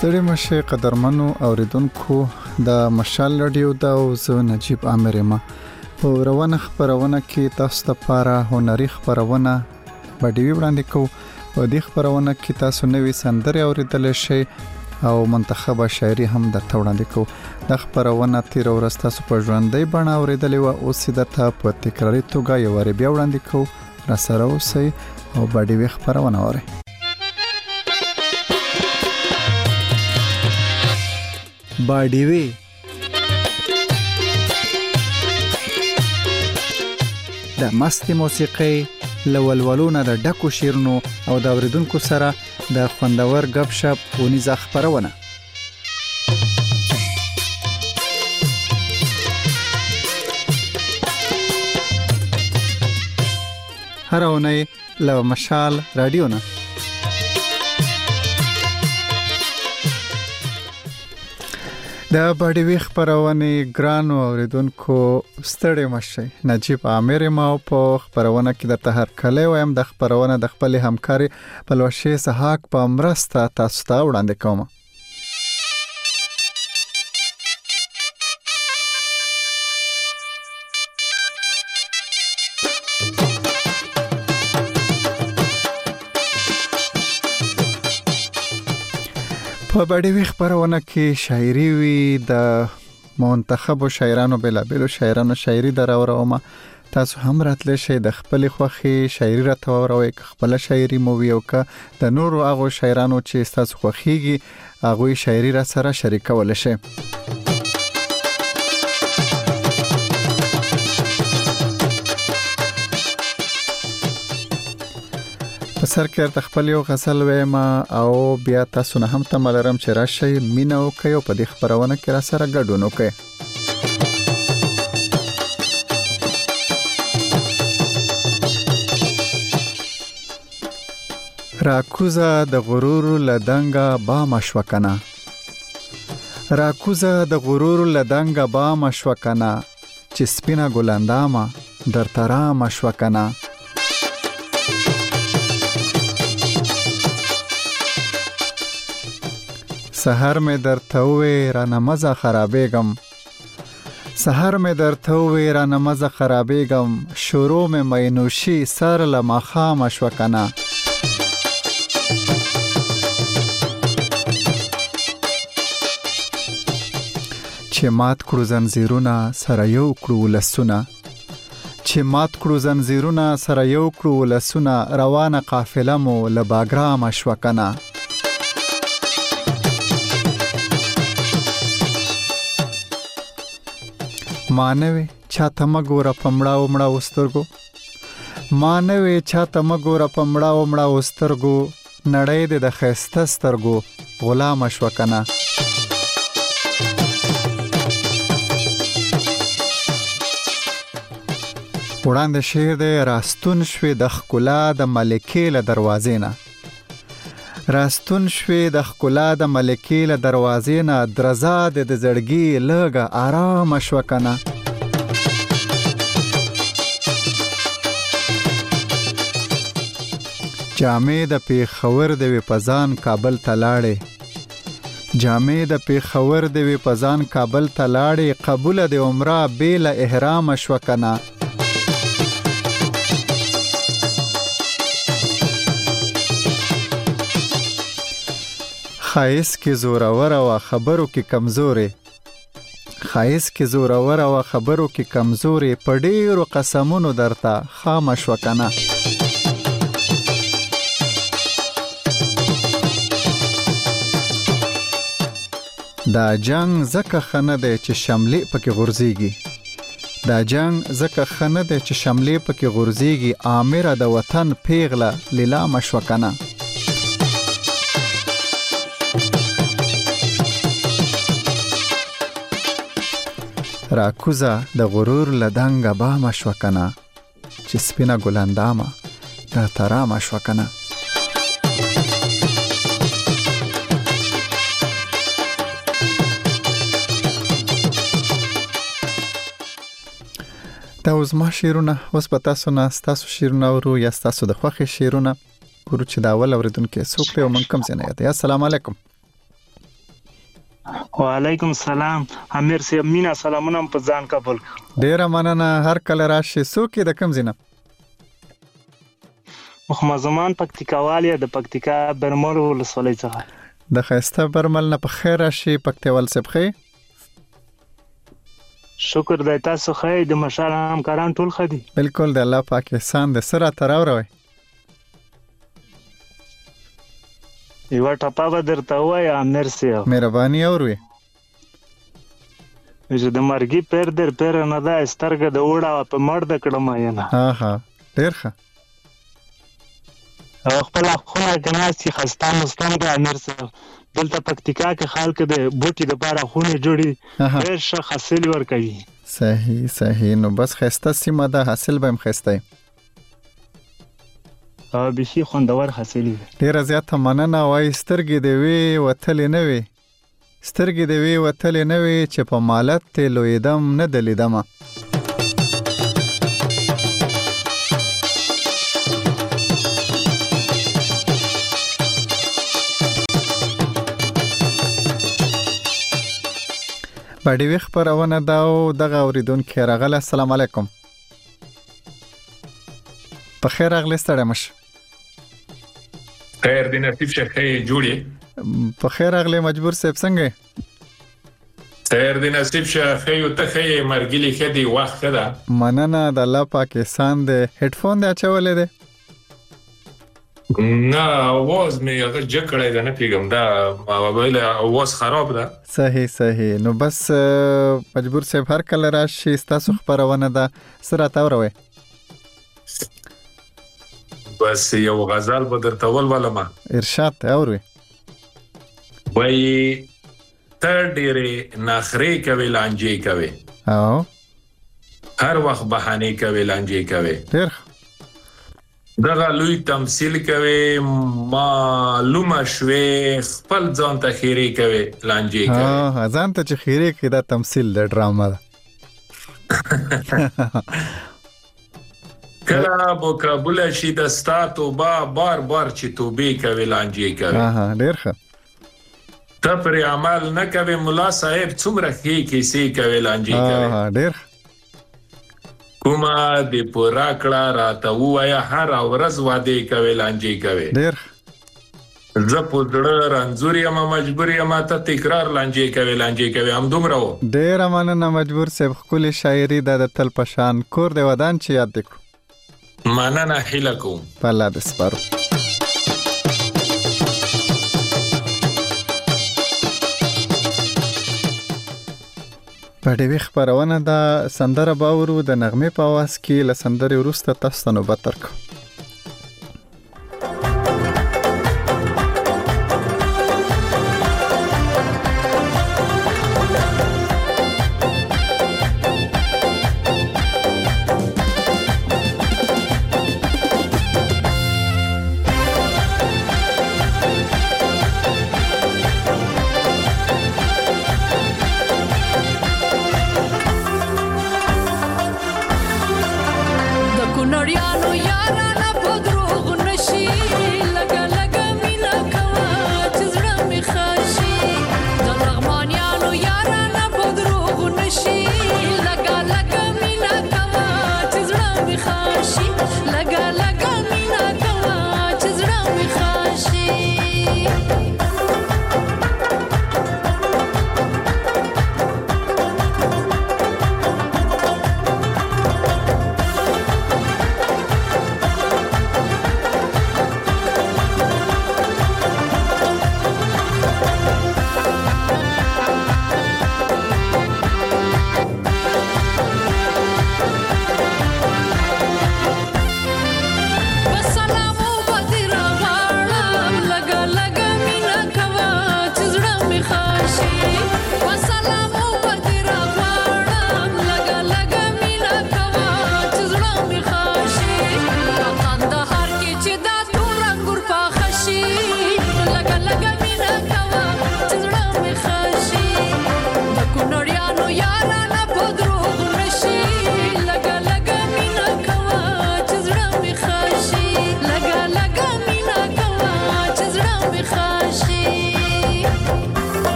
ستړي مشه قدرمنو اوریدونکو د مشال رادیو دا او زه نجیب عامر یم. په روانه خبرونه کې تاسو ته لپاره هنري خبرونه باندې وړاندې کوم. په دې خبرونه کې تاسو نوې سندرې اوریدل شئ او منتخبه شاعري هم درته وړاندې کوم. د خبرونه تیر ورځ تاسو په ژوندۍ بڼه اوریدلې و او سیدته په تکراري توګه یو ور بیا وړاندې کوم. را سره اوسئ او باندې خبرونه اورئ. باډیوي د مستي موسیقي لولولونه د ډکو شیرونو او د اوریدونکو سره د خوندور غب شپ ونیزه خبرونه. هر اونۍ له مشال رادیو نه د باډیوي خبرونه ګرانو اوریدونکو ستړي مشه. نجیب عامر ما په خبرونه کې د هر کله وایم د خبرونه د خپل همکاري پلوشي سحاق په مرسته تاسو ته وړاندې کوم. په باډیوي خبرونه کې شاعري وي د منتخبو شاعرانو بلابلو شاعرانو شاعري دراورومه. تاسو هم راتلی شئ د خپل خوخي شاعري راته وروي خپل شاعري مو ویو که د نورو هغه شاعرانو چې تاسو خوخيږي هغه شاعري را سره شریکول شئ. په سر کې د خپل یو غزل وایم او بیا تاسو نه هم تملرم چې راشي مینه وکي او په دې خبرونه کې را سره ګډون وکي. راکوزه د غرور لدنګه با مشوکنه راکوزه د غرور لدنګه با مشوکنه چې سپینا ګلندامه در ترا مشوکنه. سحر می درته وې را نمازه خرابېږم سحر می درته وې را نمازه خرابېږم شروع می مینوشي سر لمخا مشوکنه. چې مات کړو زنجیرونه سره یو کړو لسونه چې مات کړو زنجیرونه سره یو کړو لسونه روانه قافله مو لباګرا مشوکنه. مانوي چاته مګوره پمړاو مړا وسترګو مانوي چاته مګوره پمړاو مړا وسترګو نړۍ د خسته سترګو غلام شوکنه. وړاندې شعر د راستون شوي د خکلا د ملکې له دروازې نه راستون شوي د خکلا د ملکې له دروازې نه درزا د زړګي لږه آرام شوکنه. جامې د پیښور د وپزان کابل تلاړې جامې د پیښور د وپزان کابل تلاړې قبول د عمره بیل احرام شوکنه. خایس کې زورور او خبرو کې کمزوري خایس کې زورور او خبرو کې کمزوري په ډیرو قسمونو درته خامش وکنه. دا جنگ زکه خنه دی چې شملې پکې غورځيږي دا جنگ زکه خنه دی چې شملې پکې غورځيږي امیر د وطن پیغله لیلا مشوکنه. راکوزه د غرور لدنګه با مشوکنه چې سپینا ګلندامه د ترا مشوکنه. دا اوس ما شیرونه اوس په تاسو نه تاسو شیرونه ورو یا تاسو د خوخي شیرونه ورو چې دا اول اوریدونکو څوک له من کم څنګه یاته. السلام علیکم. وعلیکم السلام. امیر صاحب مینا سلامونه په ځان قبول. ډیره مننه. هر کله راشي. څوک د کوم ځای نه؟ محمد زمان پکتیکاوالیا د پکتیکا برمل ولسوالۍ څخه. د خسته برمل نه په خیر راشي. پکتیوال سبخي شکر د تاسو خیر د مشال همکاران ټول خدي. بالکل د الله پاکستان د سره تراوروي. یو ټاپا به درته وایا امیر صاحب. مهرباني اوروي. چې د مرګي پیر در پیر نه دا سترګه د وړا په مرده کړم نه. ها ډیر ښه. خپل خونه کناستي خستان مستم د امیر صاحب دلته پکتیکا کې خلک د بوټي د بارا خونه جوړي ډیر ښه حاصل ورکوي. صحیح نو بس خسته سیمه ده حاصل به هم خسته. بشي خوندور حاصل دی. ډیر زیاته مننه. وای سترګې دی وی وتلې نه وي. سترګې دی وی وتلې نه وي چې په مالت ته لویدم نه دلیدم. باندې وی خبرونه دا او دغه اوریدونکو راغله. السلام علیکم. په خیر راغلی ستړی مش. خیر دی نصیب شخې جوړي. په خیر راغلی مجبور صاحب څنګه؟ خیر دی نصیب شخې او ته خې مرګلی خدي وخت ده. مننه د الله پاکستان د هډفون د اچولې ده. نه आवाज مې هغه جکړې ده نه پیګم دا موبایل आवाज خراب ده. صحیح نو بس مجبور صاحب هر کله راشي تاسو خبرونه ده سره تاوروي. بس یو غزل به درته ولولم. ارشاد اوري. وای تر ډېرې نخرې کوي لانجې کوي. او هر وخت بهانه کوي لانجې کوي. ډېر دغه لوی تمثيل کوي معلومه شوي خپل ځان ته خیره کوي لانجې کوي. ځان ته چې خیره کوي دا تمثيل د ډراما ده. کله بو قبول شي د ستاتو بار چې توبې کوي لانجې کوي. ډېر ښه. ته پر عمل نه کوي مولا صاحب څومره کیسې کوي لانجې کوي. ډېر کومه د پورا کړه راته وایا هر ورځ واده کوي لانجې کوي. ډېر زه په ډېر رنځور یم مجبور یم ته تکرار لانجې کوي هم دومره و. ډېر مننه مجبور صاحب. خپل شاعري د تل پشان کور د ودان چې یاد وکړو. مننه هیله کوم. په الله دې سپارو. په دې خبرونه دا سندره باورو د نغمه په आवाज کې ل سندره وروسته تاسو ته نوبت درکو. Noriano yara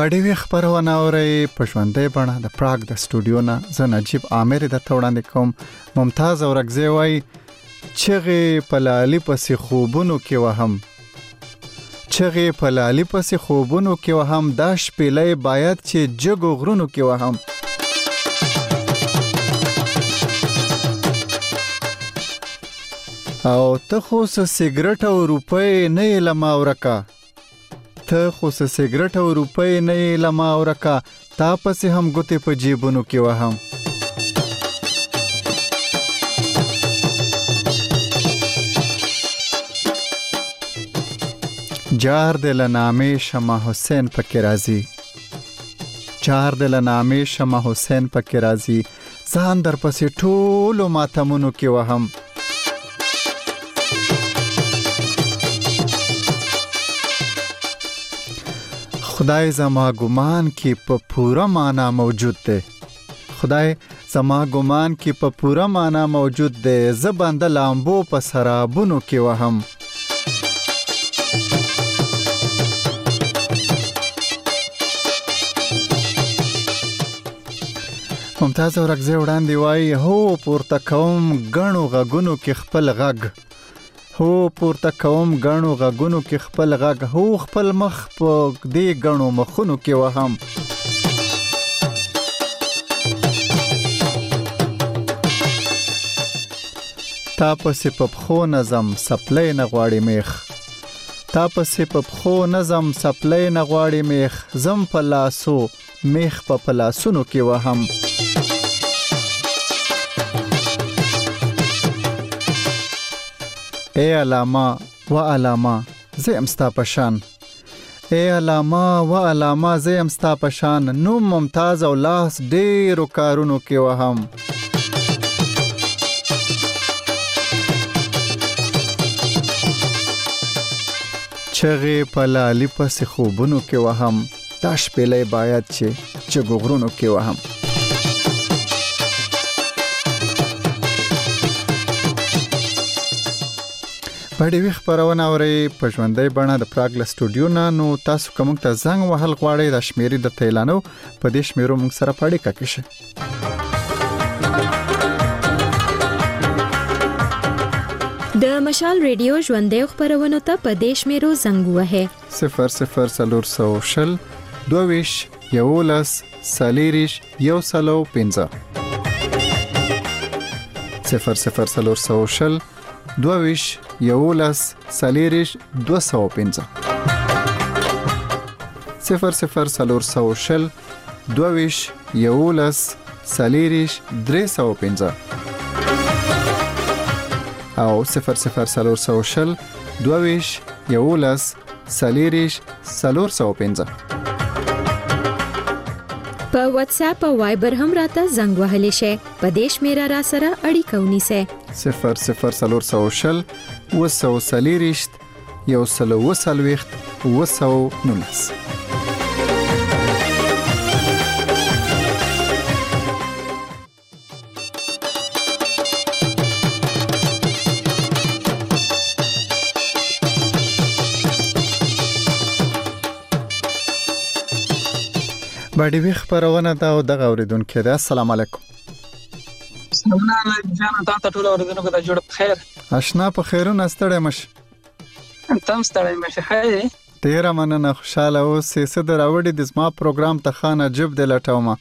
باډي خبرونه اوري په ژوندۍ بڼه د پراګ د سټوډیو نه زه نجیب عامر د توړاندې کوم. ممتاز اورګزی وای چغې په لالي پسې خوبونو کې وهم، چغې په لالي پسې خوبونو کې وهم، دا شپېلې باید چې جګو غرونو کې وهم. او ته خو سیګریټ او روپۍ نه لما ورکا، ته خو سیګریټ او روپۍ نه لما ورکا، تا پسې هم ګوتې په جیبونو کې وهم. جار دل نامې شمع حسین پکې راځي، جار دل نامې شمع حسین پکې راځي، ځان در پسې ټولو ماتمونو کې وهم. خدای زما ګمان کې په پورا معنا موجود دی، خدای زما ګمان کې په پورا معنا موجود دی، زه بنده لامبو په سرابونو کې وهم. ممتاز اورګزی وړاندې وای هو پورته کوم غنو غغونو کې خپل غږ، هو پورته کوم غنو غغونو کې خپل غږ، هو خپل مخ په دې غنو مخونو کې وهم. تا پسې په پخو نظم سپلې نه غواړي میخ، تا پسې په پخو نظم سپلې نه غواړي میخ، زم په لاسو میخ په پلاسونو کې وهم. ای علامه و علامه زیم ستا پشان، ای علامه و علامه زیم ستا پشان، نوم ممتاز او لاس ډیرو کارونو کې وهم. چغې په لالي پسې خوبونو کې وهم، دا شپېلې باید چې جګو غرونو کې وهم. باډي خبرونه اوري په ژوندۍ بڼه د پراګ له سټوډیو نه. نو تاسو کوم ته زنګ وهل غواړئ د شمیرې د اعلانو په دې شمیرو موږ سره پاړې کاکشه. د مشال ریډیو ژوندۍ خبرونه ته په دې شمیرو زنګ وهه 0040 22 یولس سالیریش یو سلو 15 0040 22 یولس سالیریش 215 0040 22 یولس سالیریش 315 او 0040 22 یولس سالیریش 415. په واتس اپ او وایبر هم راته زنګ وهلی شي، په دې شمیره را سره اړیکه ونیسه 0040 وسو سالیریش یو سلو وسلويخت وسو نونس. باډي خبرونه دا او دغه اوریدونکو ده. السلام علیکم. سلام جان، تاسو ټول اوریدونکو ته جوړ بخیر. آشنا په خیرونه ستړی مش. تم ستړی مش خیر. ډیر مننه، خوشاله اوسې. څه دراوړې د زما پروګرام ته خانه جب د لټومه.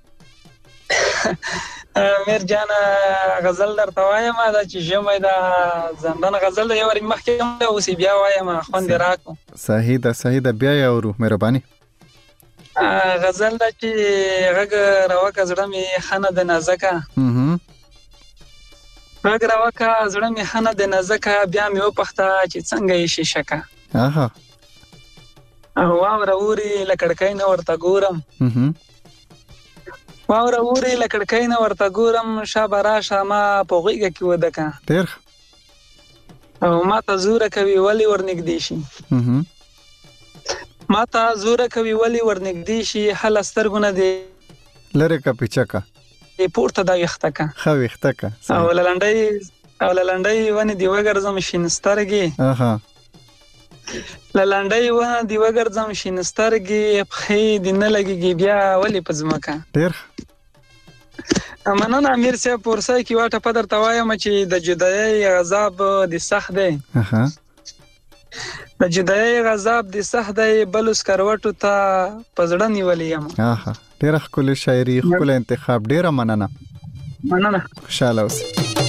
میر جان غزل درته وایم دا چې جمع دا زندان غزل یو ور مخکې اوسې بیا وایم خوند راکو. صحیح ده بیا یو روح مهرباني. غزل دا چې غږ راوکه زړه می خانه د نازکه، غږ راوکه زړه می خانه د نازکه، بیا می وپخته چې څنګه یې شیشکه. اها واوره اوري لکړکای نه ورته ګورم، واوره اوري لکړکای نه ورته ګورم، شابه راشه ما په غېږ کې ودکه ډېر او ما ته زوره کوي ولی ورنږدې شي، ما ته زوره کوي ولی ورنږدې شي، هله سترګونه دې لره کا پیچکه پورته دا وختکه خو وختکه او لنډي ونې دی وګرځم شین سترګې. اها لنډۍ ونه دی وګرځم شین سترګې پښې دې نه لګېږي بیا ولې په ځمکه. ډېر مننه امیر صاحب. په ورسای کې واټه په درته وایم چې د جدایۍ عذاب دې سخت دی. د جدایۍ عذاب دې سخت دی بلو سکروټو ته په زړه نیولی یم. ډېره ښکلې شاعري، ښکلی انتخاب. ډېره مننه. خوشحاله اوسئ.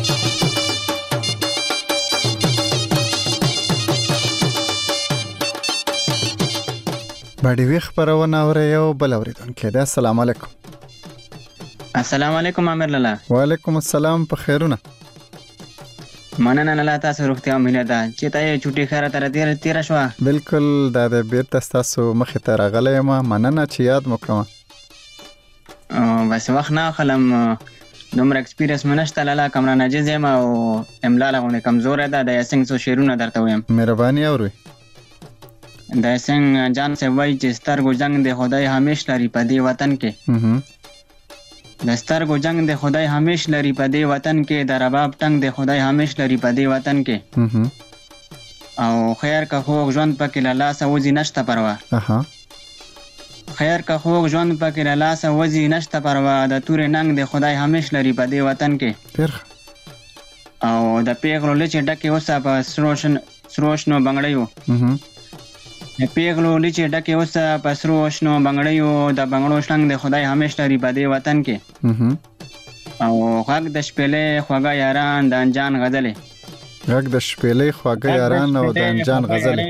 باډي وی خبرونه اوري یو بل اوریدونکو ده. السلام علیکم. السلام علیکم امیر لالا. وعلیکم السلام. په خیرونه؟ مننه لالا، تاسو روغتیا مهله ده چې تاسو چټي خیره تر تیر شو. بالکل دا د بیرته تاسو مخې ته راغلی یم. مننه چې یاد مو کړم. بس وخت نه خلم دومره ایکسپیرینس منشته لالا، کمره ناجز یم او املا لغونه کمزوره ده. د یاسنګ سو شعرونه درته وایم. مهرباني اورئ. د یاسنګ جان سے وای چې سترګو جنگ د خدای همیش لري په دې وطن کې. د سترګو جنگ د خدای همیش لري په دې وطن کې، د رباب ټنګ د خدای همیش لري په دې وطن کې. او خیر که خوږ ژوند پکې له لاسه وځي نشته پروا. خیر که خوږ ژوند پکې له لاسه وځي نشته پروا، د تورې ننګ د خدای همیش لري په دې وطن کې. او د پیغلو لچې ډکې اوسه په سرو شنو بنګړیو. د پیغلو لچې ډکې اوسه په سرو شنو بنګړیو، د بنګړو شنګ د خدای همیش لري په دې وطن کې. او غږ د شپېلې خواږه یاران د انجان غزلې. غږ د شپېلې خواږه یاران او د انجان غزلې.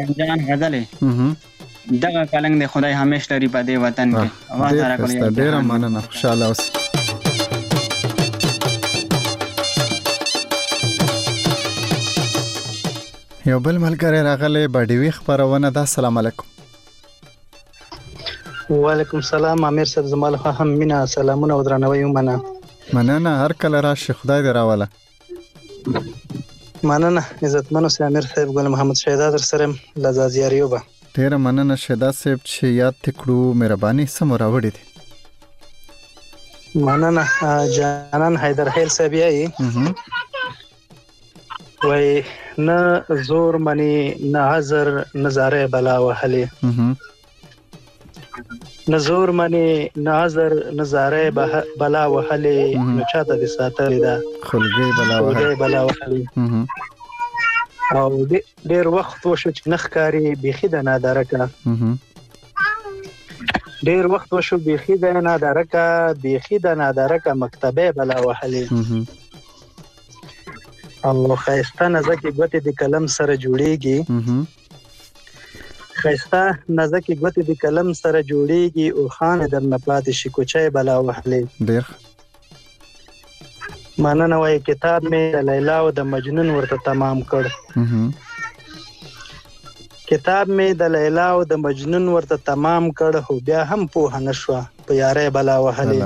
دغه کلنګ د خدای همیش لري په دې وطن کې. ډېره مننه. خوشحاله اوسئ. یو بل ملګری راغلی باډي وی خبرونه ده. السلام علیکم. وعلیکم السلام امیر صاحب. زما له هم مینا سلامونه او درناوی ومنه. مننه. هر کله راشي، خدای دې راوله. مننه عزتمنو سي امیر صاحب. ګل محمد شهدا در سره لزازیاریو به. ډېره مننه شهدا صاحب چې یاد تکړو. مهرباني سم راوړی دي. مننه. جانان حیدر خیل صاحب یې وای نه زور منی نه عذر نظاره بلا وهلی. نه زور منی نه عذر نظاره بلا وهلی، نو چاته د ساتلی دا خلګي بلا وهلی. او ډیر وخت وشو چې نخکاری بيخي د نادرکه. ډیر وخت وشو بيخي د نادرکه مکتبه بلا وهلی. او خیسته نزکی ګوتې د کلم سره جوړیږي. خیسته نزکی ګوتې د کلم سره جوړیږي، او خان در نه پاتې شي کوچای بلا وهلی. ډیر مننه. وای کتاب مې د لیلا او د مجنون ورته تمام کړ. کتاب مې د لیلا او د مجنون ورته تمام کړ، خو بیا هم پوهه نشوه په یارۍ بلا وهلی.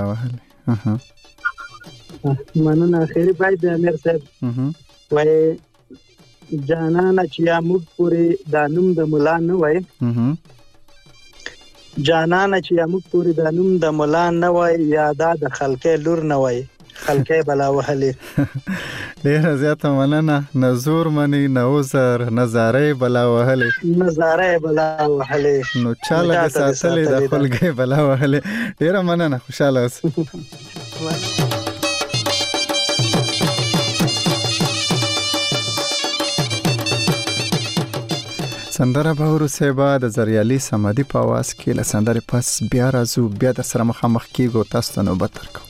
مننه. اخیری باید د امیر صاحب وای جانانه چې یا موږ پورې دا نوم د ملا نه وای. جانانه چې یا موږ پورې دا نوم د ملا نه وای، یا دا د خلکې لور نه وای، خلکې بلا وهلی. ډېره زیاته مننه. نه زور منی نه عذر نظارې بلا وهلی. نو چاله د ساتلې د خلکې بلا وهلی. ډېره مننه. خوشحاله اوسئ. سندره به ورسېبه د زریالي سمدي په आवाज کې. له سندرې پس بیا راځو، بیا د سره مخامخ کېږو، تاسو ته نوبت درکوو.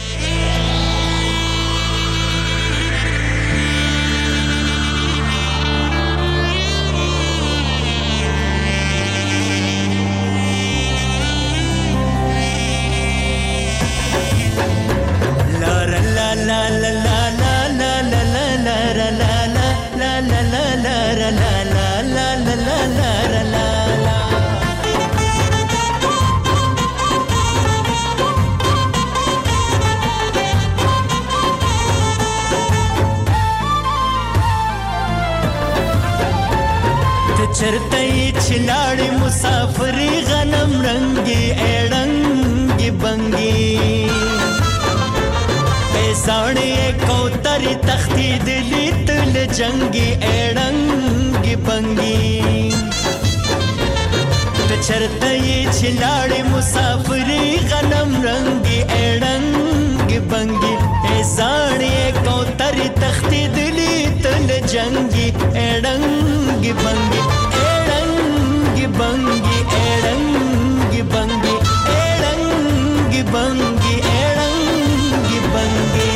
چرته چلاړې مسافرې غنم رنگي اړنګي بنګي پیساړې کوترې تختې دلې تل جنگي اړنګي بنګي ته چرته یې چې لاړې مسافرې غنم رنګي اړنګ بنګي زاړې کوترې تښتېدلې تل جنګي اړنګ بنګي اړنګ بنګي اړنګ بنګي اړنګ بنګي اړنګ بنګي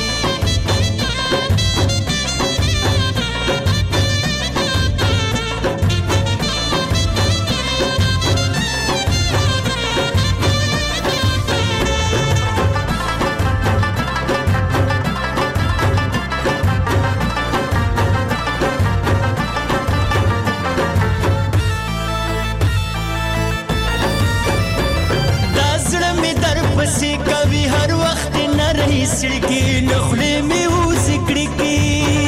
سړکی نخلې مې وسکړې کی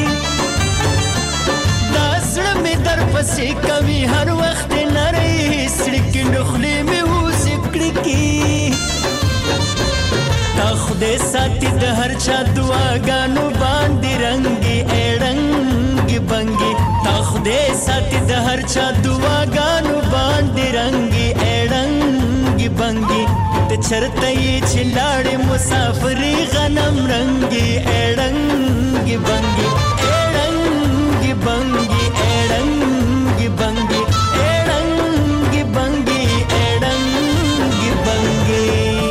دا زړه مې در پسې کوي هر وخت نری سړکی نخلې مې وسکړې کی تا خدای ساتي د هر چا دعاګانو باندې رنګي اړنګ بنګي تا خدای ساتي د هر چا دعاګانو باندې رنګي اړنګ بنګي چرته یې چې لاړې مسافرې غنم رنګي اړنګ بنګي اړنګ بنګي اړنګ بنګي اړنګ بنګي اړنګ بنګي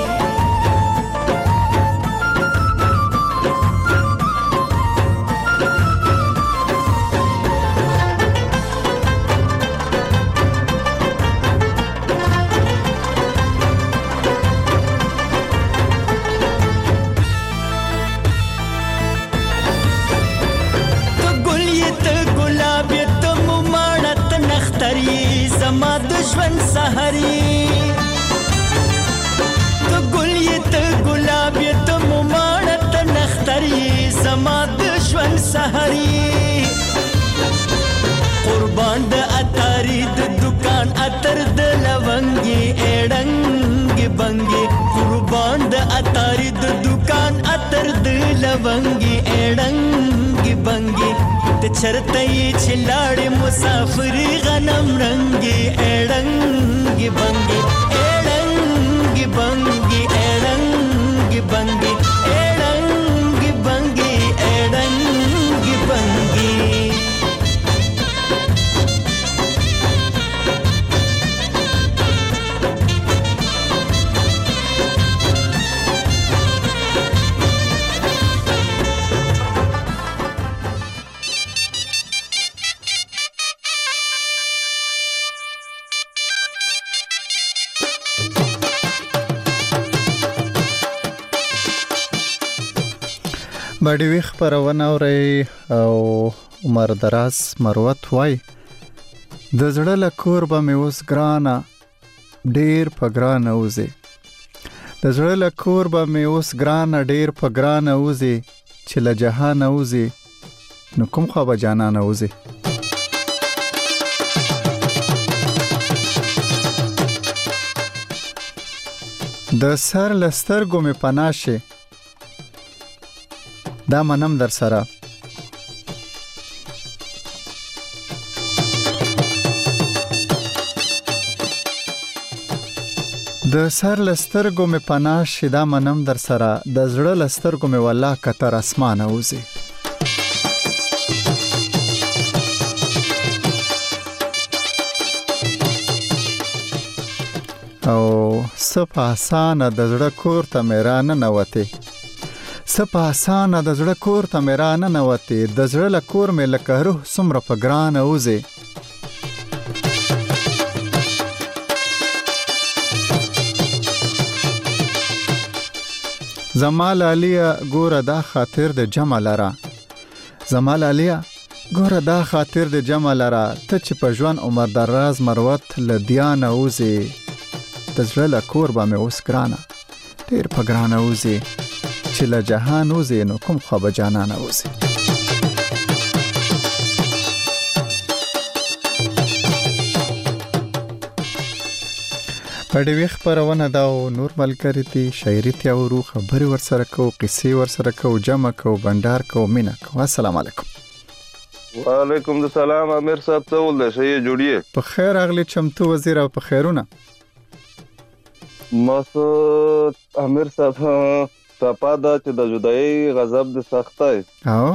زما د ژوند سحري ته ګل یې ته ګلاب یې ته موماڼه ته نختر یې زما د ژوند سحري قربان د اتاري د دکان اتر د لونګي اړنګ بنګي قربان د اتاري د دکان اتر د لونګي اړنګ بنګي ته چرته یې چې لاړې مسافرې غنم رنګي اړنګ بنګي اړنګ بنګي اړنګ بنګي اړنګ بنګي اړنګ بنګي باډي ویخ پرونه اوري او عمر دراز مروت وای د زړه له کور به مې اوس ګرانه ډیر په ګرانه وځي د زړه له کور به مې اوس ګرانه ډیر په ګرانه وځي چې له جهانه وځي نو کوم خوا به جانانه وځي د سر لسترګو مې پناشه دا منم در سره د سر لسترګو مې پناه شي دا منم در سره د زړه لسترګو مې والله کتر اسمانه وځي او سپه آسانه د زړه کور ته مې رانه نوتې سپه آسانه د زړه کور ته مې رانه نوتې د زړه له کور مې لکه روح څومره په ګرانه وځي زمال علیا ګوره دا خاطر د جمع لره زمال علیا ګوره دا خاطر د جمع لره ته چې په ژوند عمر دراز مروت لدیانه وځي د زړه له کور به مې اوس ګرانه ډېر په ګرانه وځي چې له جهان وځي نو کوم خوا به جانانه وځي پړې وی خبرونه دا نور ملګری دي شاعري ته ورو خبري ورسره کو قصې ورسره کو جمع کو بندار کو مینا کو السلام علیکم وعلیکم السلام امیر صاحب څه ول ده شي جوړیه په خیر اغلی چمتو وزیر او په خیرونه ماسو امیر صاحب ټپا دا چې د جدای غضب د سختای او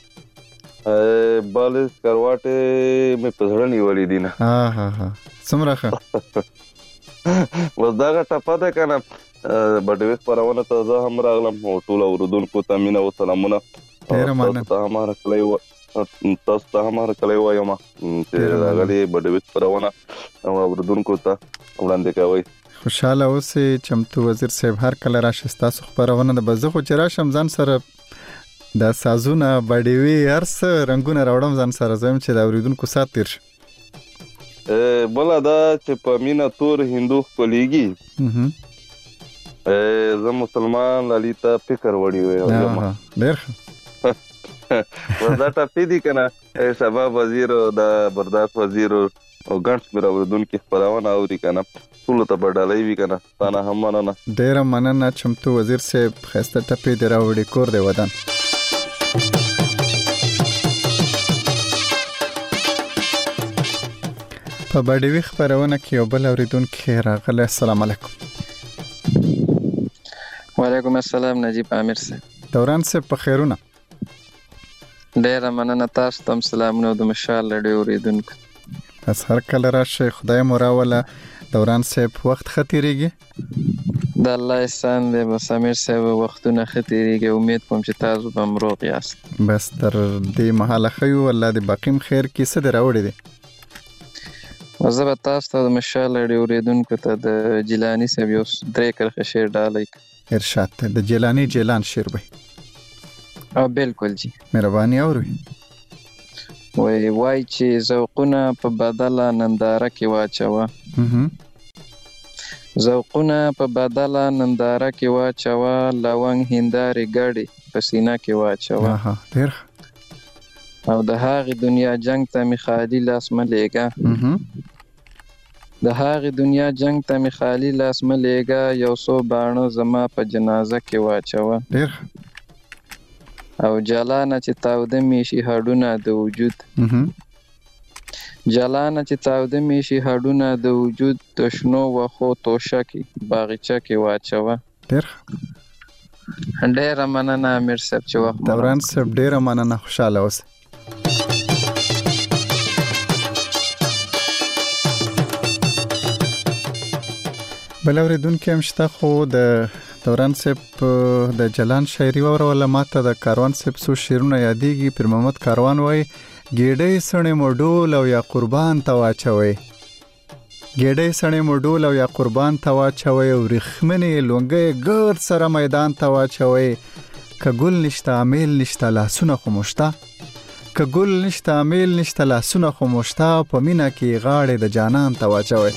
بالس کرواټه مې پزړه نیولې دي نه ها څومره ښه وز دا ټپا ده کنه بډوي خبرونه ته زه هم راغلم ټول اوردونکو ته مینا او سلامونه ډیر مننه ته هغه کلی تاسو ته هم کلی وایم چې راغلي بډوي خبرونه او اوردونکو ته وړاندې کوي خوشاله اوسې چمتو وزیر صاحب هر کله راشي تاسو خبرونه د بزه خو چې راشم ځان سره د سازونه بډوي هرڅ رنگونه راوړم ځان سره زم چې د اوریدونکو سات تیر شي بولا دا چې په مینا تور هندو خپلېږي زه مسلمان لالی ته فکر وړي وي ډېر وزا ټاپې دي کنه شباب وزیر او د برداشت وزیر او ګڼ شمېر اوریدونکي خپرونه اوري کنه ټولو ته به ډالۍ وي کنه تا نه هم مننه ډېره مننه چمتو وزیر صاحب ښایسته ټپې دې راوړي کور دې ودان په بډوي خبرونه کې یو بل اوریدونکي راغلی السلام علیکم وعلیکم السلام نجیب عامر صاحب دوران صاحب په خیرونه ډیره مننه تاسو ته سلامونه د مشال لړۍ اوریدونکو بس هر کله راشي خدای مو راوله دوران صاحب وخت ختیریږي د الله احسان دی بس امیر صاحب وختونه ختیریږي امید کوم چې تاسو به مروغ یاست بس تر دې مهاله خو الله دې باقیم خیر کې څه دې راوړي دي زه به تاسو ته د مشال لړۍ اوریدونکو ته د جیلانی صاحب یو 3 کرښه شعر ډالۍ ارشاد ته د جیلانی جیلان شعر به او بالکل جی مهرباني اوري وای چې ذوقونه په بدله ننداره کې واچوه ذوقونه په بدله ننداره کې واچوه لونګ هندارې ګړې په سینه کې واچوه ډېر او د هغې دنیا جنگ ته می خالی لاس ملیږه د هغې دنیا جنگ ته می خالی لاس ملیږه یو څو باڼه زما په جنازه کې واچوه ډېر او جلانه چې تاوده می شي هډونه د وجود جلانه چې تاوده می شي هډونه د وجود د شنو وخو توشه کې باغچه کې واچوه ډېره مننه امیر صاحب چې وخت دوران صاحب ډېره مننه خوشاله اوسئ بل اوریدونکي هم شته خو د دوران صاحب د جلان شاعري وروله ماته د کاروان صاحب څو شعرونه یادېږي پیر محمد کاروان وایي ګېډۍ سڼې مو ډول او یا قربان ته واچوئ ګېډۍ سڼې مو ډول او یا قربان ته واچوئ او ریښمنې لونګۍ ګرد سره میدان ته واچوئ که ګل نشته امیل نشته لاسونه خو مو شته که ګل نشته امیل نشته لاسونه خو مو شته په مینه کې غاړې د جانان ته واچوئ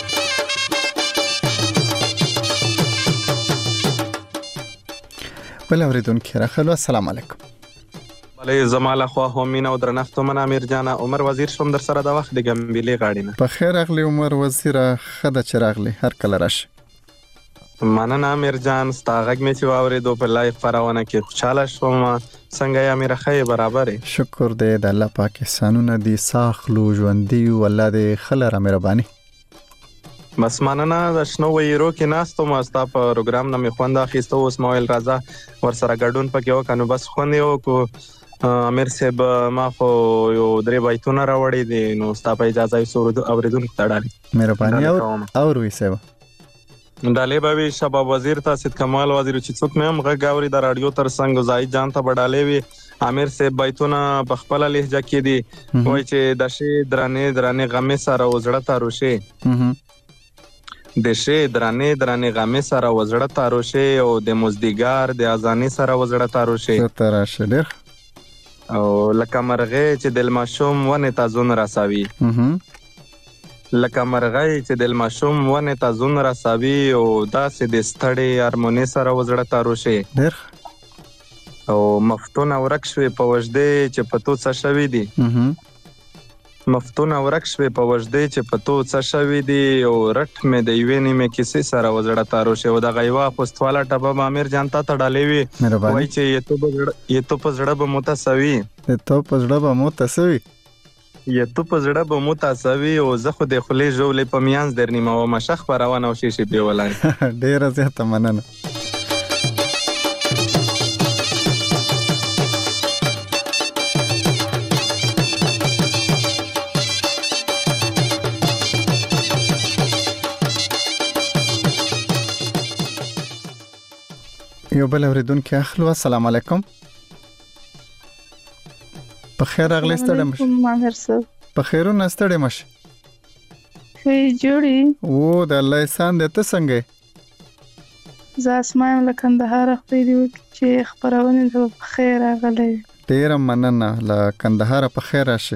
بل اوریدونکي راغلو السلام علیکم بله زماله خو هومینه او درنښت من امیر جان عمر وزیر شوم در سره د وخت د ګمبلې غاړي نه په خیر اغلی عمر وزیر خده چراغلی هر کله راشي مننه امیر جان ستاغک می چې واورېدو په لایف خبرونه کې خوشاله شوم څنګه یې امیر خې برابرې شکر دې د الله پاک احسانونه دي ساخلو ژوندۍ الله دې خلره مهرباني بس مننه د شنو ویرو کې ناستو ما ستا په پروګرام نه می خوند اخیسته اوس مویل راځه ور سره ګډون پکې وکنو بس خوند یو کو امیر صاحب ما خو یو 3 بایتونه راوړې دي نو ستا په اجازه یې سور اوریدونکو ته ډالۍ مهرباني اور وی صاحب ډالۍ به شباب وزیر ته سید کمال وزیر چې څوک مې هم غږ اوري د رادیو تر څنګ زاید جان ته ډالۍ وی امیر صاحب بایتونه په خپل لهجه کې دي وای چې د شي درانه غمې سره وزړه تاروشه د شي درانه غمې سره وزړه تاروشه او د مزدګار د اذانې سره وزړه تاروشه تراشه ډېر او لکه مرغې چې د ماشوم ونه تازون راساوي لکه مرغۍ چې د ماشوم ونه تازون راساوي او داسې د ستړي هارموني سره وزړه تاروشه ډېر او مفتون ورک شوي په وجدې چې په تو څه شوي دي مفتون ورک شوې په وجدې چې په تو څه شوي دي او رټ مې د یوې نیمې کیسې سره وزړه تارو شي او دغه یوه خوستواله ټبه به امیر جان تا ته ډالې وي وایي چې یې تو په زړه به مو تسوي یې تو په زړه به مو تسوي او زه خو د خولې ژولې په میانځ در نیمومه ښه خپرونه او شیشې پې ولاړ ډېره زیاته مننه. یو بل اوریدونکی اخلو. السلام علیکم. په خیر راغلی ستړی مشه. ماهر صاحب په خیرونه ستړی مشه. ښه جوړی او د الله احسان دې. ته څنګه یې؟ زه اسمایم له کندهاره خدای دې وکړي چې خپرونې ته په خیر راغلی. ډېره مننه. له کندهاره په خیر راشي.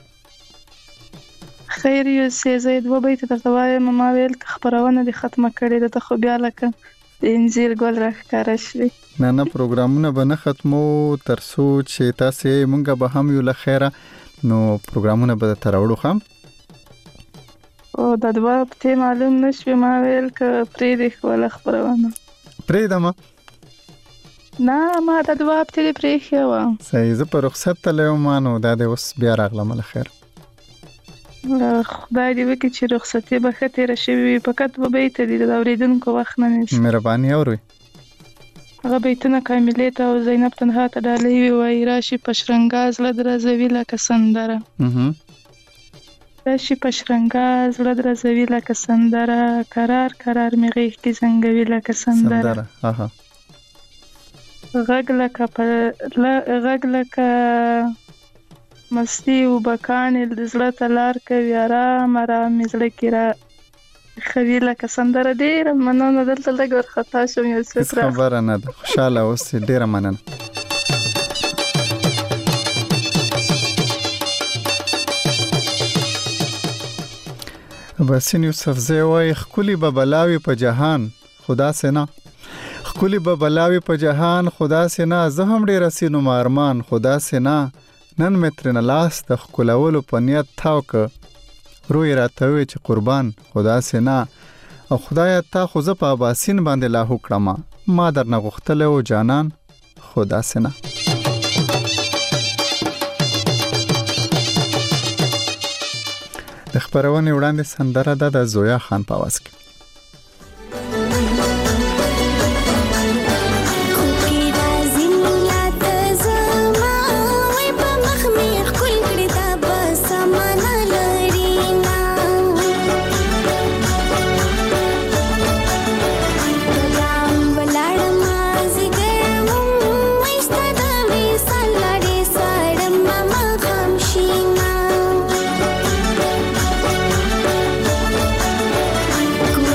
خیر یوسې زه دوه بیته درته وایم. ما ویل که خپرونه دې ختمه کړې ده ته خو بیا لکه د انځیر ګل راښکاره شوې. نه پروګرامونه به نه ختمو تر څو چې تاسې مونږ به هم یو له خیره نو پروګرامونه به درته راوړو. ښه او د دوه هفتې معلوم نه شوې. ما ویل که پرېږدې ښوله خپرونه پرېږدمه. نه ما د دوه هفتې دې پرېښې وه. صحیح. زه په رخصت تللی وم نو دا دې اوس بیا راغلم له خیر. خدای دې وکړي چې رخصتي به ښه تېره شوې وي. فقط دوه بیته دي د اورېدونکو وخت نه نیسي. مهرباني اورئ. هغه بیتونه کاملې ته او زینب تنها ته ډالۍ وي. وایي راشي په شرنګا زړه درزوي لکه سندره. راشي په شرنګا زړه درزوي لکه سندره. کرار کرار مې غېږ کې زنګوي لکه سندره. غږ لکه مستی او بکانې د زړه ته لار کوي. ارام ارام مې زړه کې را خوي لکه سندره. ډېره مننه. دلته لږ ورخطا شوم. یو څه خبره نه ده. خوشحاله اوسې. ډېره مننه. بسین یوسفزی وایي ښکلي به بلاوي په جهان خدا سې نه. ښکلي به بلاوي په جهان خدا سې نه. زه هم ډېره سینو ارمان خدا سې نه. نن مې ترېنه لاس د ښکلولو په نیت تاو که روی راته وی چې قربان خدا سې نه. او خدایه تا خو زه په اباسین باندې لاهو کړمه. ما درنه غوښتلی و جانان خدا سې نه. د خپرونې وړاندې سندره ده د زویا خان په آواز کې. Cool.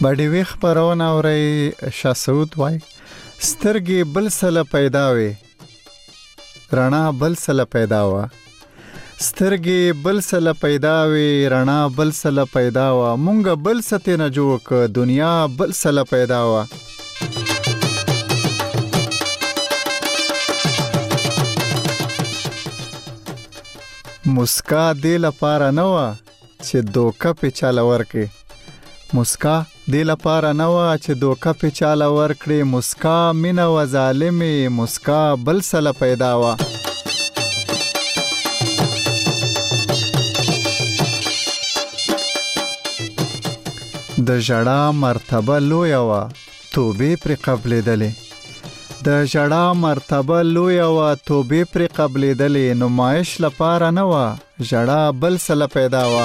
باډي وی خبرونه اوري شاه سعود وای سترګې بل سره پیدا وي رڼا بل سره پیدا وا سترګې بل سره پیدا وي رڼا بل سره پیدا وا مونږ بل ستې نه جوړ ک دنیا بل سره پیدا وا مسکا دې لپاره نه وا چې دوکه په چاله ورکې مسکا دې لپاره نه وا چې دوکه په چاله ورکړې مسکا مینا و ظالمې مسکا بل سره پیدا وا د ژړا مرتبه لوی وا توبې پر قبلېدلې د ژړا مرتبه لوی وا توبې پر قبلېدلې نمایش لپاره نه وا ژړا بل سره پیدا وا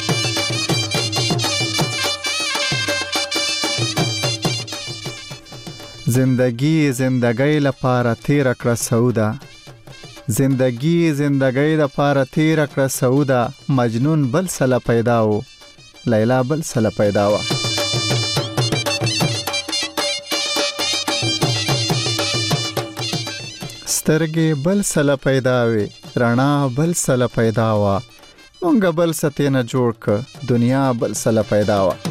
زندگی لپاره تیر کړه سعوده زندگی لپاره تیر کړه سعوده مجنون بل سره پیدا و لیلا بل سره پیدا و سترګې بل سره پیدا وي رڼا بل سره پیدا و مونږ بل ستې نه جوړ ک دنیا بل سره پیدا و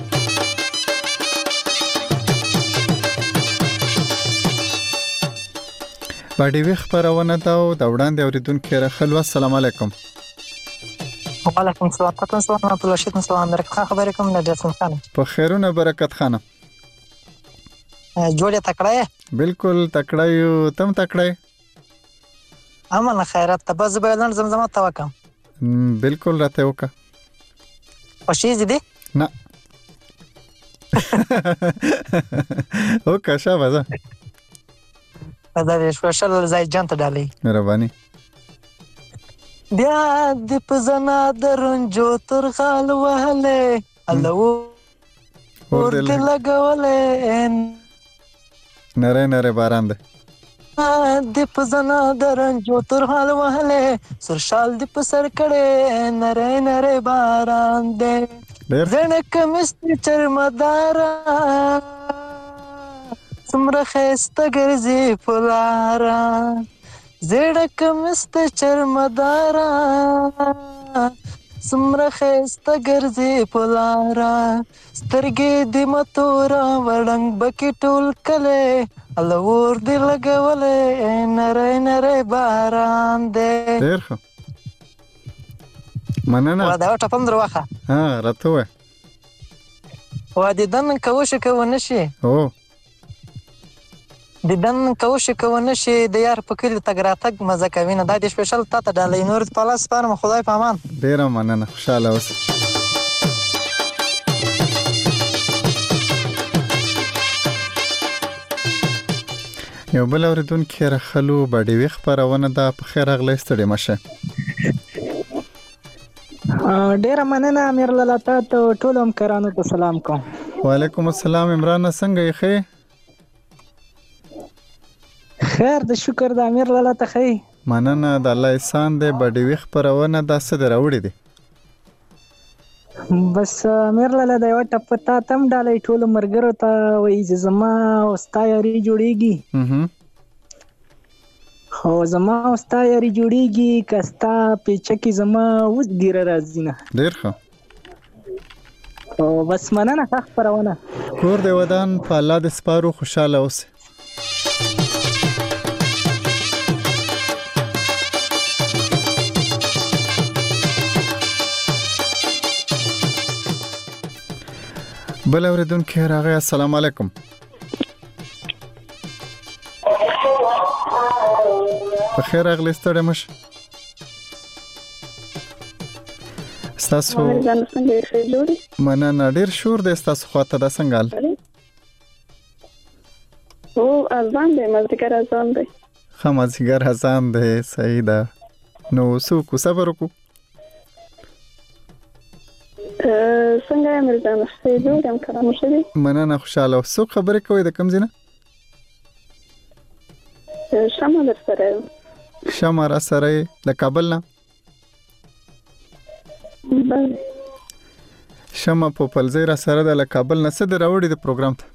باډي وی خبرونه دا د وړاندې اوریدونکو راخلو السلام علیکم وعلیکم السلام تاسو څنګه ورحمت الله شیخ مسلمان برکت خبرې کوم نه ډېر څنګه په خیرونه برکت خانه جوړه تکړه بالکل تکړه یو تم تکړه امانه خیرات ته بس به لن زمزمه توکم بالکل راته وکا خوشی دي نه وکا شابه دا سپیشل زای جان ته ډالې مهرباني بیا د پزنا درنجو تر غال وهله الله ور دې لګولې نره باران ده د پزنا درنجو تر غال وهله سر شال د پسر کړه نره باران ده زنه کمست چرمدارا سمره خسته ګرځي پلارا زړک مست چرمدارا سمره خسته ګرځي پلارا سترګې د متورا وړنګ بکی ټول کله الله ور دې لګولې نره باران دې ډېر ښه مننه دا ټپم دروخه ها راته و دې دن کوښښ کوونه شي د دن کوښښ کوونه شي د یار په کلی تګ راتګ مزه کوي نه دا د سپیشل تا ته ډالۍ نور په لاس پارم خدای په امان ډېره مننه خوشاله اوسه یو بل اوریدونکو راخلو باډي وی خبرونه دا په خیر اغلی ستړي مشه ډېره مننه امیر لاله ته ټول همکارانو ته سلام کوم وعلیکم السلام عمران څنګه یې ښه خیر د شکر د امیر لاله ته خی مننه د الله احسان دې باډي وی خبرونه دا څه دراوړي دي بس امیر لاله د یو ټپ ته تم ډالې ټول مرګرو ته وای زما او ستا یاري جوړیږي خو زما او ستا یاري جوړیږي کستا پیچکی زما اوس ګیره راځي نه ډېر ښه او بس مننه خبرونه کور د ودان په الله د سپارو خوشاله اوسه بل اوریدونکو راغی السلام علیکم بخیر اغلی ستړی مش ستاسو مننه ډېر شور دی ستاسو خواته دا څنګه حال او اذان دی مازدیګر اذان دی ښه مازدیګر اذان دی صحیح ده نو څوک صبر وکړو څنګه یې مرزان ښه جوړم کړم شوی مننه خوشاله اوسه خبرې کوي د کوم ځای نه شمع در سره شمع را سره د کابل نه شمه په پلزی را سره د کابل نه څه د راوړي د پروګرام ته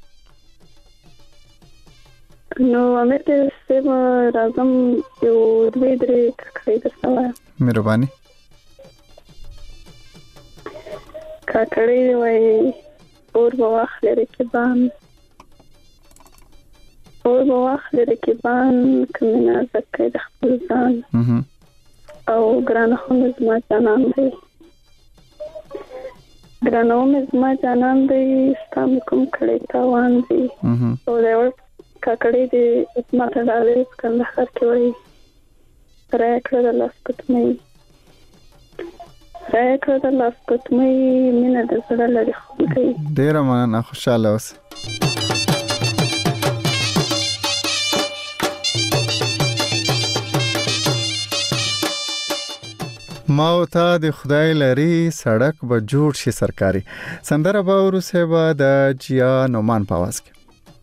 نو امیر صاحب راځم یو دوی درې کړی درته وایم مهرباني کاکړی وایي اور به واخلې رقیبان که مې نازک کړی د خپل ځان او ګرانه خو مې زما جانان دی ستا مې کوم کړی تاوان دی او د یوه کاکړی دی ما ته ډالۍ په کندهار کې وایي رایه کړه د لاس کوتمۍ مینه د زړه لري ښوونکی ډېره مننه خوشحاله اوسه ما او تا د خدای لري سړک به جوړ شي سرکاري سندره به وروسه به د جیا نومان په आवाज کې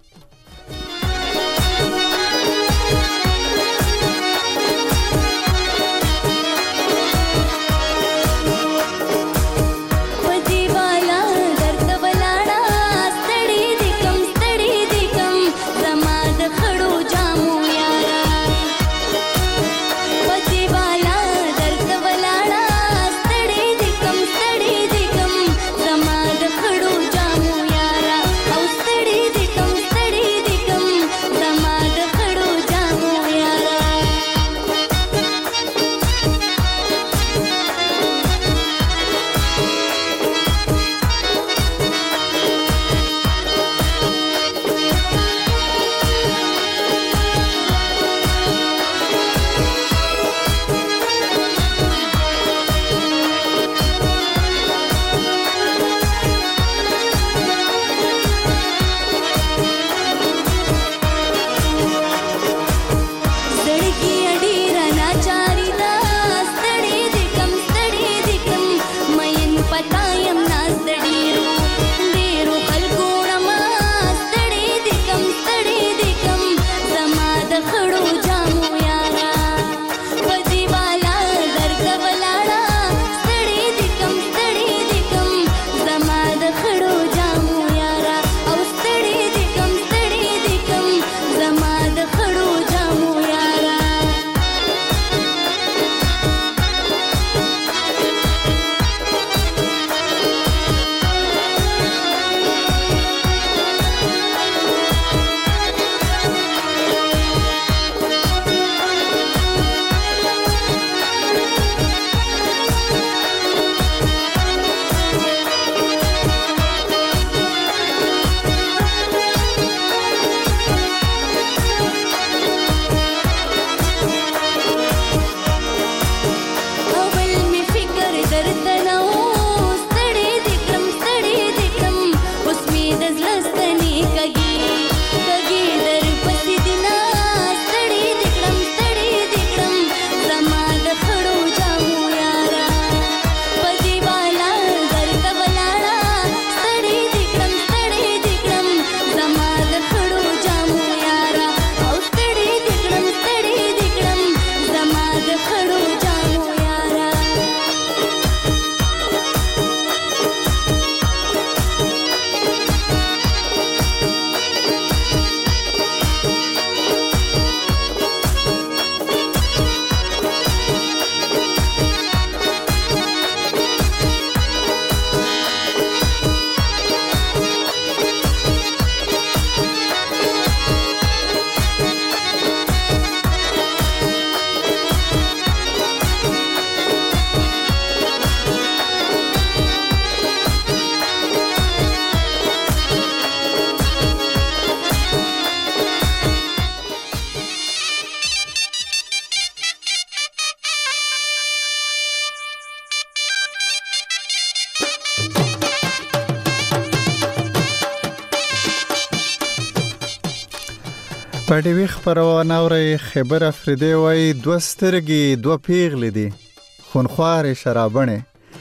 په ټي وي خبرونه اوري خبر افریدي وای دوه سترګې دوه پیغلې دي خونخوار شرابنه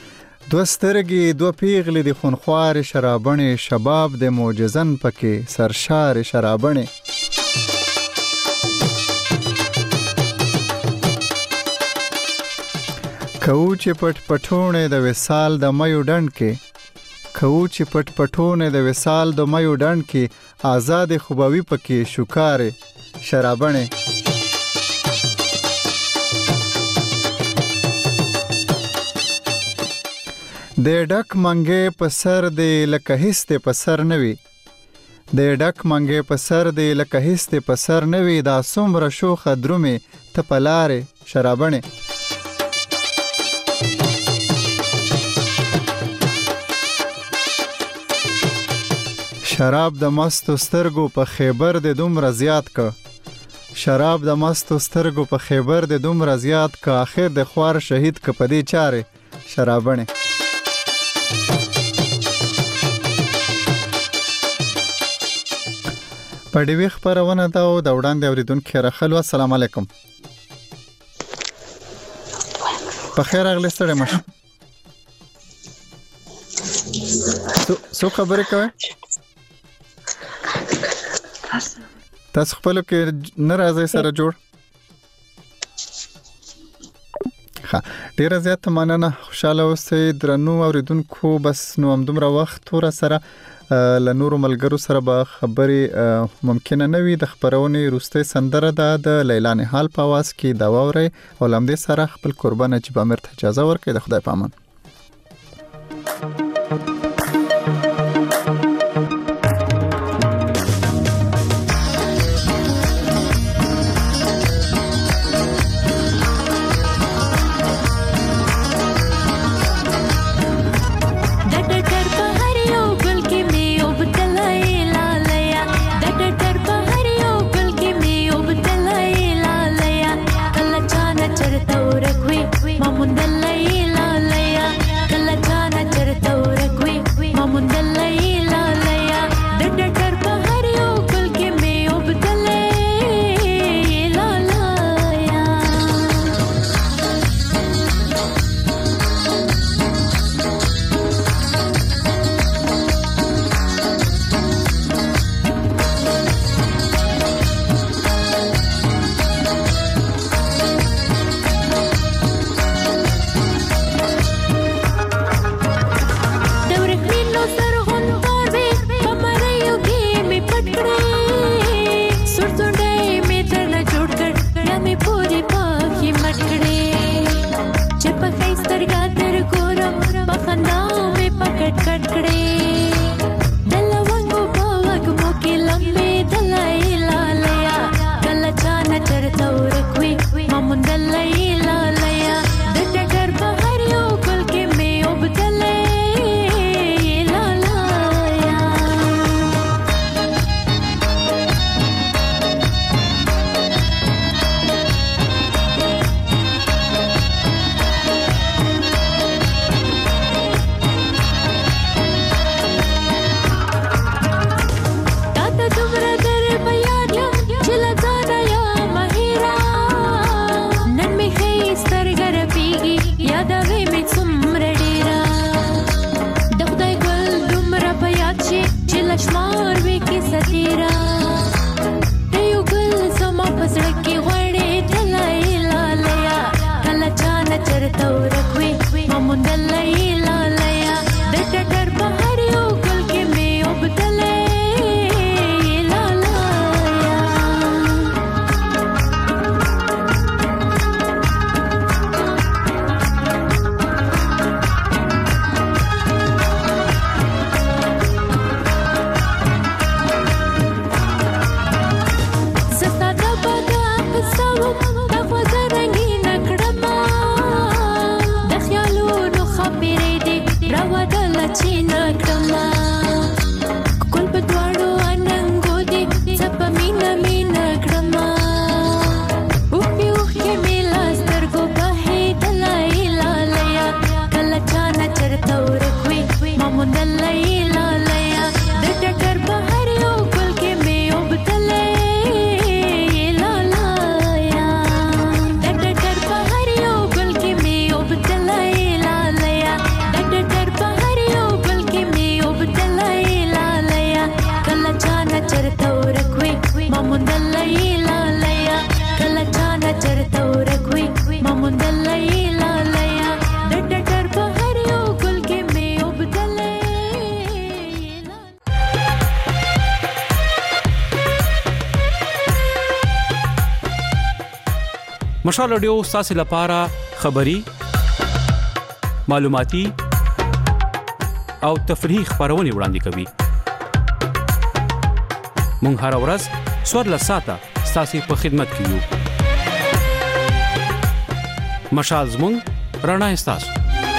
دوه سترګې دوه پیغلې دي خونخوار شرابنه شباب د معجزن پکې سرشار شرابنه کوچ پټ پټونه د وسال د مېو ډند کې کوو چې پټ پټونه د وصال د مایو ډنډ کې آزاد خوبوي پکې شکارې شرابنې د ډک منګې په سر دی لکه هیڅ ته په سر نه وي د ډک منګې په سر دی لکه هیڅ ته په سر نه وي دا څومره شوخه درومې ته په لارې شرابنې شراب د مستو سترګو په خیبر د دومره زیات که شراب د مستو سترګو په خیبر د دومره زیات که آخر د خوار شهید که په دې چارې شرابنې په ډیوی خبرونه دا او د وړاندې اوریدونکو راخلو السلام علیکم په خیر اغلی ستړی مشه سو خبرې کوي تاسو خپلو کې نه راځي سره جوړ ښه ډیره زیاته مننه خوشاله اوسئ درنو اوریدونکو بس نو همدومره وخت ور سره له نورو ملګرو سره به خبرې ممکنه نه وي د خبرونې وروستۍ سندره ده د لیلا نهال په اواز کې دا واورئ او له همدې سره خپل قربان نجیب امیر ته اجازه ورکړئ د خدای په امان چې مشال رادیو ستاسو لپاره خبري معلوماتي او تفریحي خبرونه وړاندې کوي. مونږ هر ورځ 14 ساعته ستاسو په خدمت کې یو. مشال زموږ رڼا ستاسو.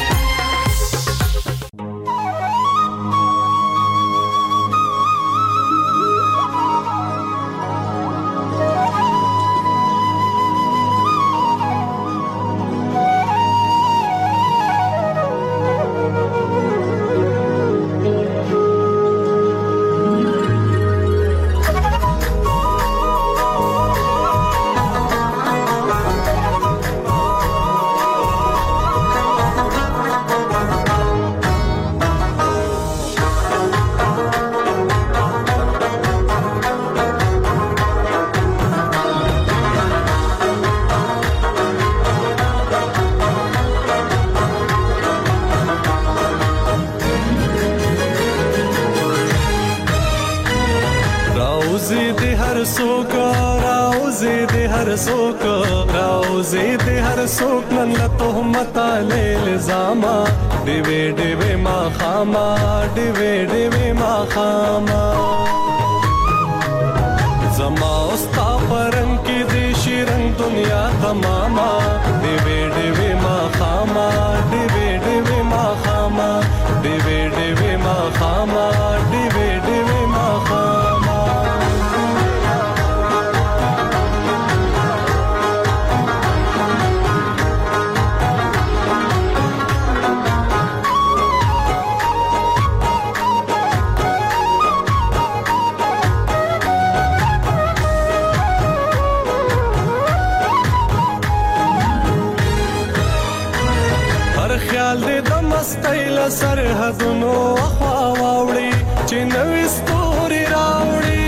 سرحدونو خوا واوړي چې نوې ستوري راوړي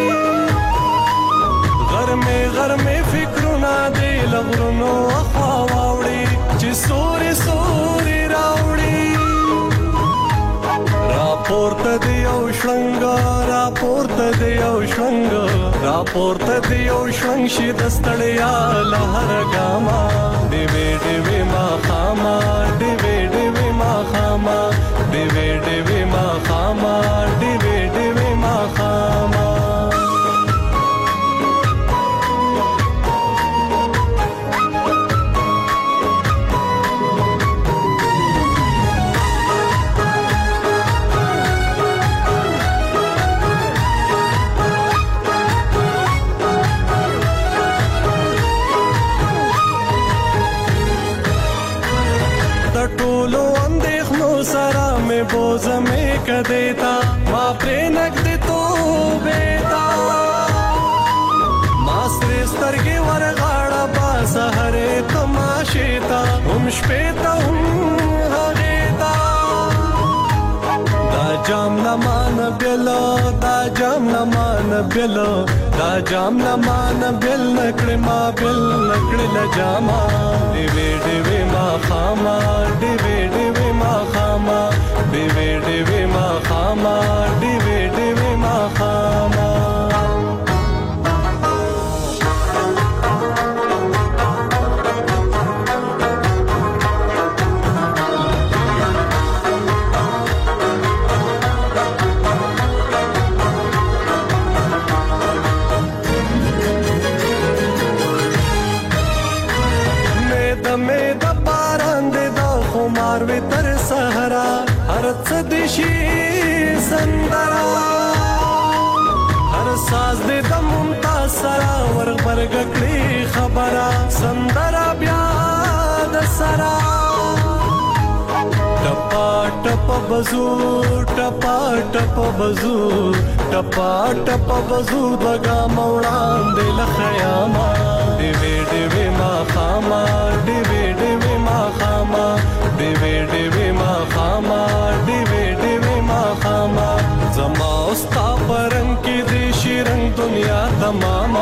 غرمه فکرونه دې لغرونو خوا واوړي چې سوري راوړي راپورته دی او شړنګ شي د ستړیا لهر ګاما دیوي ما خاما دیوي ما خاما دیوي ما خاما دیوي ما خاما बोझमे कदेता माँ प्रेनक दे तो बेटा मास्रे स्तरगे वरगाड़ा बासा हरे तमाशेता शपेता हगेता दा जाम न मान बिल नकड़े माँ बिल नकड़े लजामा डिवे माँ खामा डिवे माँ खामा डिवे माँ खामा डिवे माँ खामा तर सहरा हरच दिशी संदरा हर साज दे दमुमता सरा वर्ग कड़ी खबरा संदरा ब्याद सरा टपा टप बजू दगा मौड़ान दे लखयामा डिवे मा खामा डिवे मा खामा डिवे मा खामा डिवे मा खामा जमा उस्ता परम की देशी रंग दुनिया तमामा